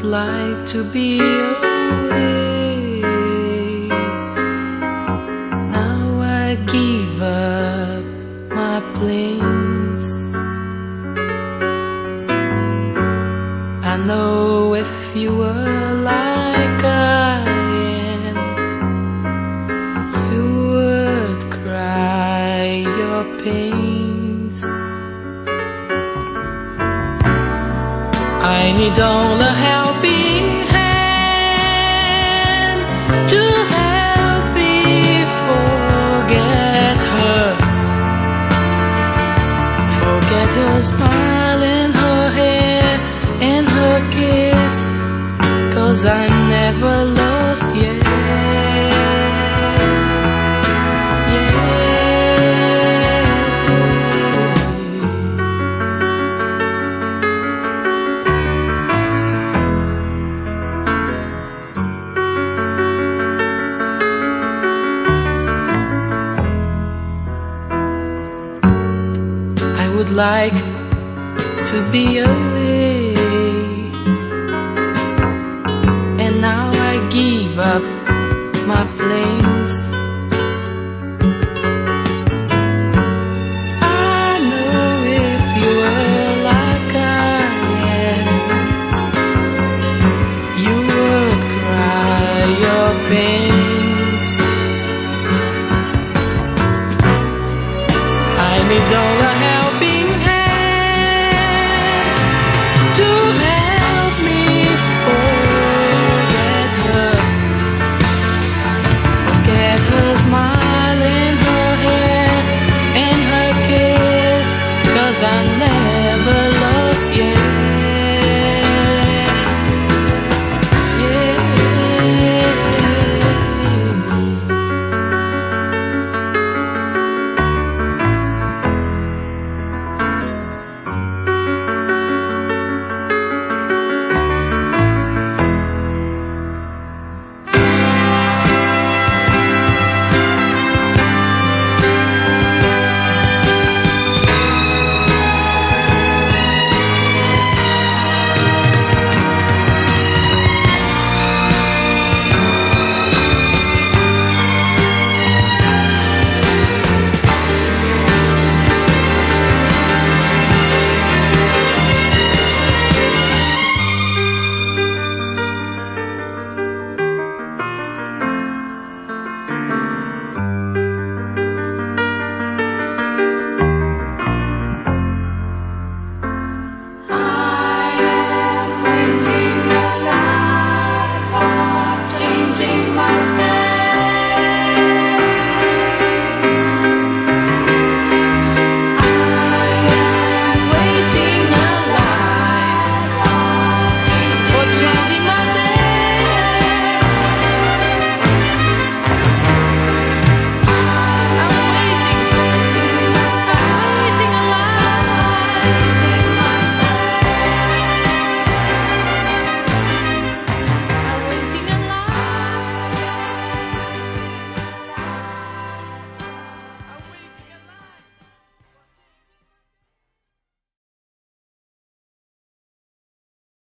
like to be away. Now I give up my plans. I know if you were like I am, you would cry your pains. I need all the helping hand to help me forget her. Forget her smile and her hair and her kiss, 'cause I'm never lost yet. I would like to be a